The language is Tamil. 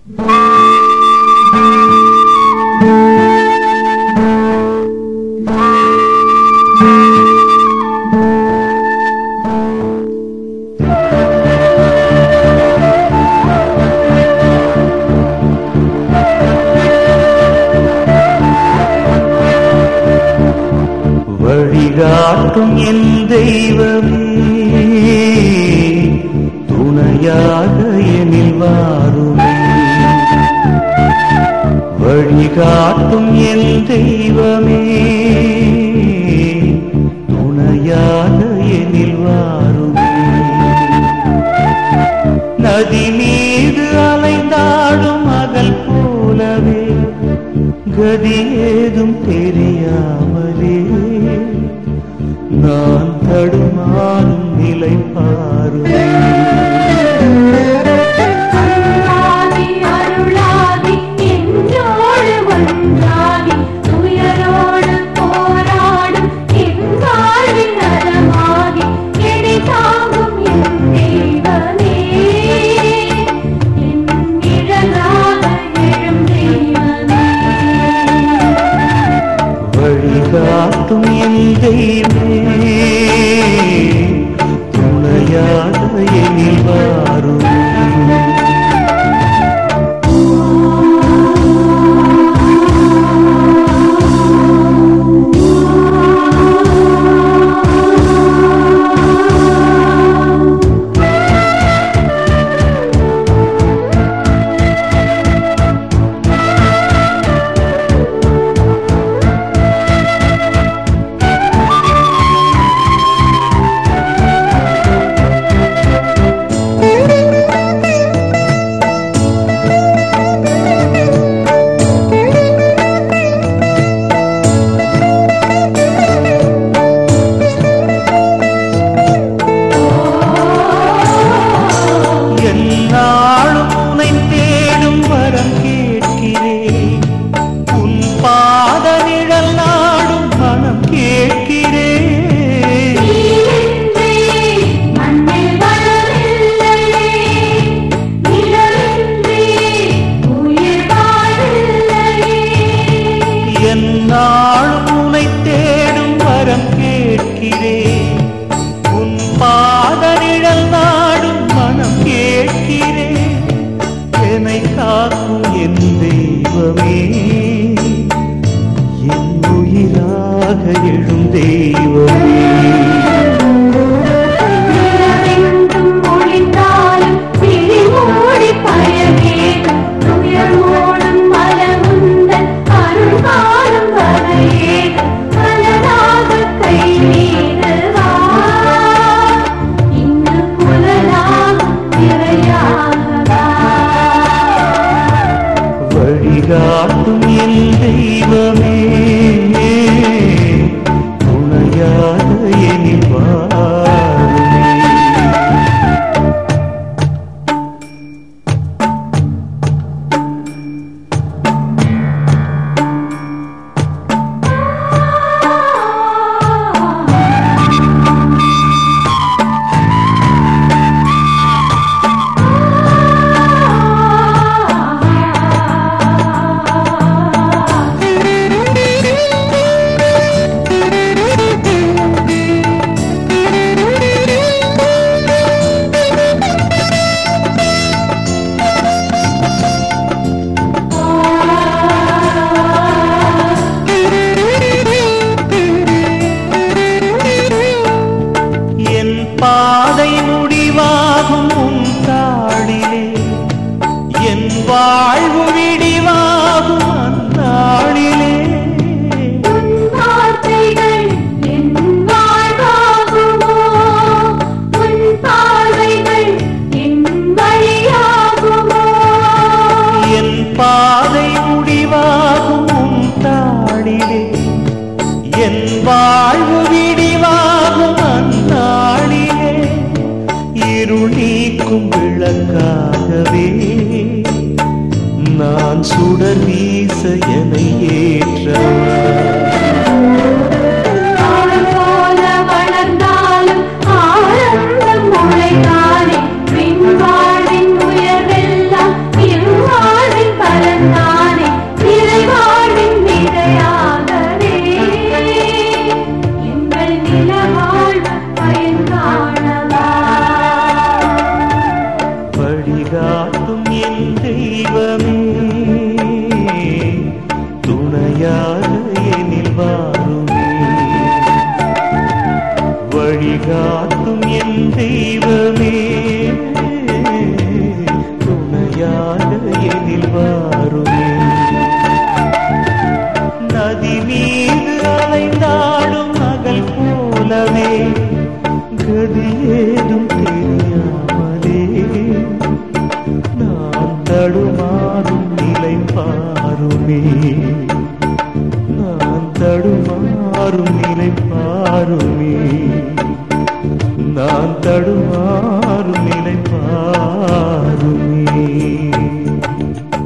வழிகாட்டும் என் தெய்வமே துணையாக எனில் வாருமே. வழிகாட்டும் என் தெய்வமே துணையாக எனில் வாருமே. நதி மீது அலைந்தாடும் மகள் போலவே கதி ஏதும் தெரியாமலே நான் தடுமாறும் நிலை பாருமே. வழிகாட்டும் என் தெய்வமே துணையாக எனில் வாருமே. என்னாலும் உன்னை தேடும் வரம் கேட்கிறேன். உன் பாத நிழல் நாடும் மனம் கேட்கிறேன். என்னை காக்கும் என் தெய்வமே என் உயிராக எழும் தெய்வமே. வழிகாட்டும் என் தெய்வமே துணையாக எனில் வாருமே. பாதை முடிவாகும் உன் தாளிலே என் வாழ்வு விடிவாகும் அந்நாளிலே. உன் வார்த்தைகள் என் வாழ்வாகுமோ, உன் பார்வைகள் என் வழியாகுமோ. என் பாதை முடிவாகும் உன் தாளிலே என் வாழ்வு விடிவாகும் அந்நாளிலே. இருள் நீக்கும் விளக்காகவே நான் சுடர் வீச என்னை ஏற்றவா. போல வளர்ந்தாலும் ஆனந்தம் முளைத்தானே பின் வாழ்வின் உயர்வெல்லாம் வழிகாட்டும் என் தெய்வமே துணையாக எனில் வாருமே வழிகாட்டும் என் தெய்வமே துணையாக எனில் வாருமே நதி மீது அலைந்தாடும் நகல் போலவே கதி ஏதும் தெரியாமலே நான் தடுமாறும் நிலை பாருமே நான் தடுமாறும் நிலை பாருமே நான் தடுமாறும் நிலை பாருமே